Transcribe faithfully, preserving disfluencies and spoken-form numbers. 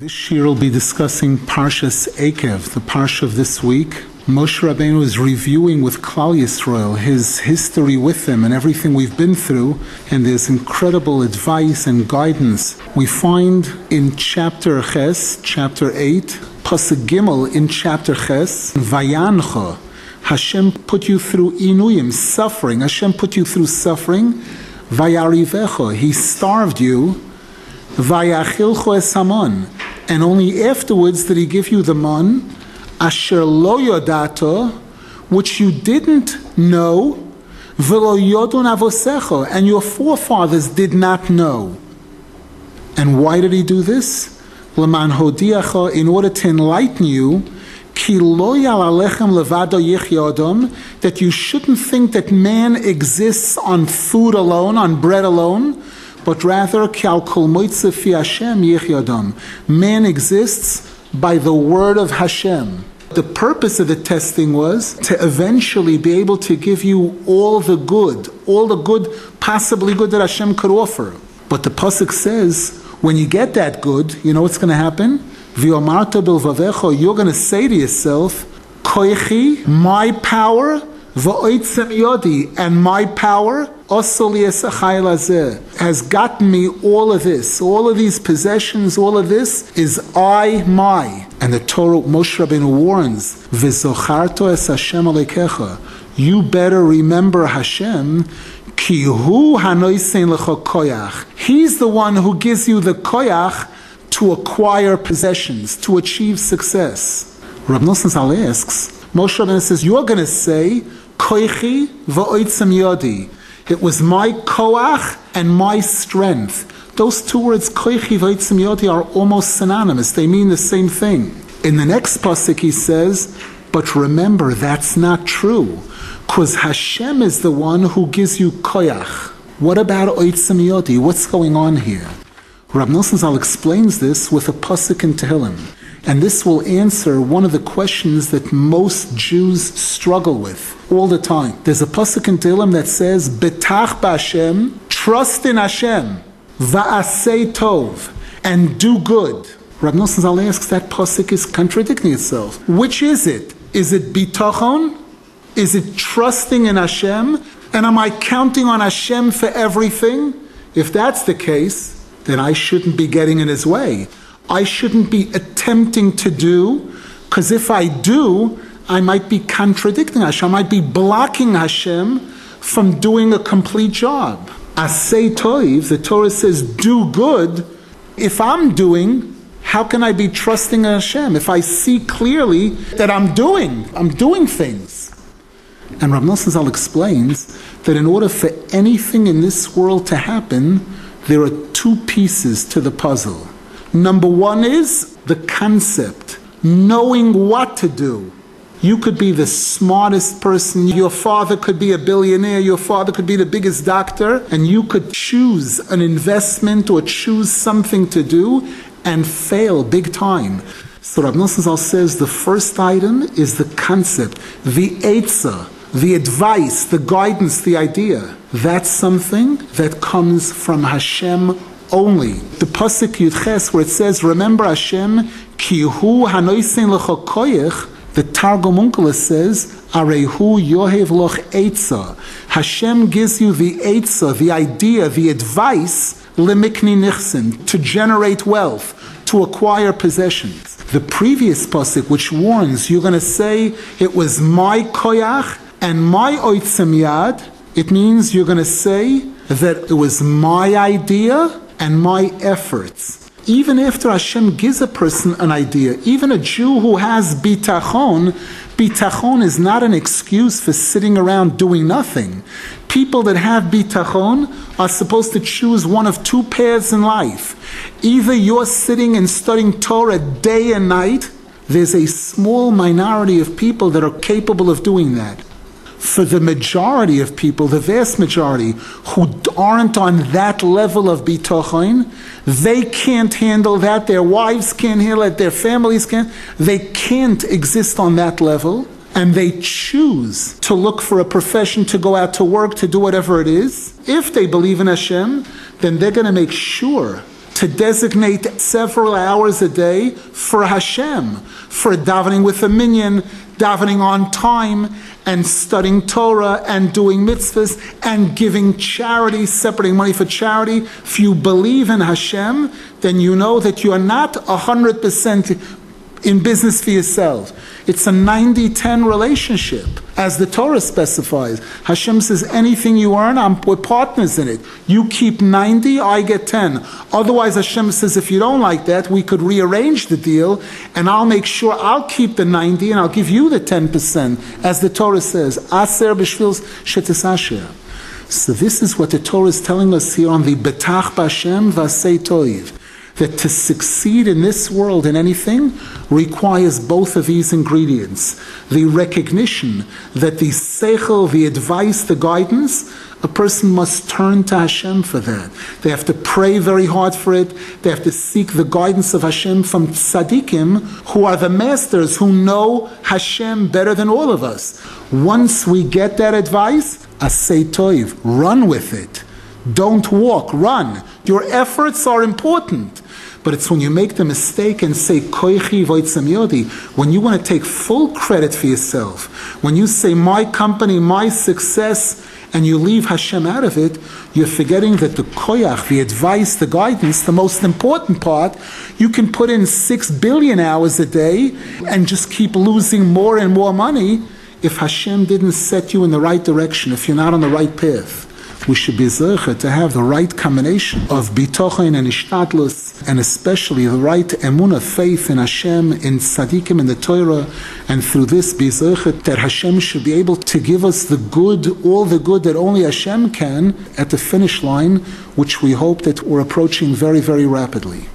This shir will be discussing Parshas Eikev, the parsha of this week. Moshe Rabbeinu is reviewing with Klal Yisrael his history with them and everything we've been through, and there's incredible advice and guidance. We find in chapter Ches, chapter eight, Pasuk Gimel in chapter Ches, Vayancha, Hashem put you through inuyim, suffering. Hashem put you through suffering. Vayarivecha, He starved you. Vayachilcho es hamon, and only afterwards did He give you the man, asher lo yodato, which you didn't know, v'lo yodun avosecha, and your forefathers did not know. And why did He do this? L'man hodiacha, in order to enlighten you, ki lo yal alechem levado yichya adam, that you shouldn't think that man exists on food alone, on bread alone, but rather, man exists by the word of Hashem. The purpose of the testing was to eventually be able to give you all the good, all the good, possibly good that Hashem could offer. But the pasuk says, when you get that good, you know what's going to happen? You're going to say to yourself, Koichi, my power, v'oitzem yodi, and my power has gotten me all of this, all of these possessions, all of this is I, my. And the Torah, Moshe Rabbeinu warns, V'zocharto es Hashem alekecha, you better remember Hashem, ki hu hanoisen lecho koyach. He's the one who gives you the koyach to acquire possessions, to achieve success. Rav Nosson Zal asks, Moshe Rabbeinu says, you're going to say, koichi v'oitzem yodi. It was my koach and my strength. Those two words, koichi v'oitzem yodi, are almost synonymous. They mean the same thing. In the next pasuk he says, but remember, that's not true, because Hashem is the one who gives you koach. What about oitzem yodi? What's going on here? Rav Nosson Zal explains this with a pasuk in Tehillim. And this will answer one of the questions that most Jews struggle with all the time. There's a pasuk in Tehillim that says, Betach b'Hashem, trust in Hashem, va'asei tov, and do good. Rav Nosson Zal asks, that pasuk is contradicting itself. Which is it? Is it bitachon? Is it trusting in Hashem? And am I counting on Hashem for everything? If that's the case, then I shouldn't be getting in His way. I shouldn't be attempting to do, because if I do, I might be contradicting Hashem. I might be blocking Hashem from doing a complete job. Asay toiv, the Torah says, do good. If I'm doing, how can I be trusting Hashem? If I see clearly that I'm doing, I'm doing things. And Rav Nosson Zal explains that in order for anything in this world to happen, there are two pieces to the puzzle. Number one is the concept, knowing what to do. You could be the smartest person, your father could be a billionaire, your father could be the biggest doctor, and you could choose an investment or choose something to do and fail big time. So Rav Nosson Zal says the first item is the concept, the eitzah, the advice, the guidance, the idea. That's something that comes from Hashem only. The pasuk Yud Ches, where it says, remember Hashem, ki hu hanoisen lecho koyach, the Targum Onkelos says, arehu yohev loch eitzah. Hashem gives you the eitzah, the idea, the advice, limikni nichsen, to generate wealth, to acquire possessions. The previous pasuk, which warns, you're going to say, it was my koyach and my oitzem yad, it means you're going to say that it was my idea and my efforts. Even after Hashem gives a person an idea, even a Jew who has bitachon, bitachon is not an excuse for sitting around doing nothing. People that have bitachon are supposed to choose one of two paths in life. Either you're sitting and studying Torah day and night. There's a small minority of people that are capable of doing that. For the majority of people, the vast majority, who aren't on that level of bitachon, they can't handle that, their wives can't handle it, their families can't, they can't exist on that level, and they choose to look for a profession, to go out to work, to do whatever it is. If they believe in Hashem, then they're going to make sure to to designate several hours a day for Hashem, for davening with a minyan, davening on time, and studying Torah, and doing mitzvahs, and giving charity, separating money for charity. If you believe in Hashem, then you know that you are not one hundred percent in business for yourself. It's a ninety ten relationship, as the Torah specifies. Hashem says, anything you earn, I'm, we're partners in it. You keep ninety, I get ten. Otherwise, Hashem says, if you don't like that, we could rearrange the deal, and I'll make sure I'll keep the ninety, and I'll give you the ten percent, as the Torah says, Aser b'shvil shetisasher. So this is what the Torah is telling us here on the Betach B'Hashem V'asei Toiv, that to succeed in this world in anything requires both of these ingredients. The recognition that the seichel, the advice, the guidance, a person must turn to Hashem for that. They have to pray very hard for it. They have to seek the guidance of Hashem from tzaddikim, who are the masters, who know Hashem better than all of us. Once we get that advice, asay toiv, run with it. Don't walk, run. Your efforts are important. But it's when you make the mistake and say, koichi voitzam yodi, when you want to take full credit for yourself, when you say, my company, my success, and you leave Hashem out of it, you're forgetting that the koyach, the advice, the guidance, the most important part, you can put in six billion hours a day and just keep losing more and more money if Hashem didn't set you in the right direction, if you're not on the right path. We should be zeicher to have the right combination of bitochen and ishtadlus, and especially the right emunah, faith in Hashem, in tzaddikim, in the Torah, and through this be zeicher that Hashem should be able to give us the good, all the good that only Hashem can at the finish line, which we hope that we're approaching very, very rapidly.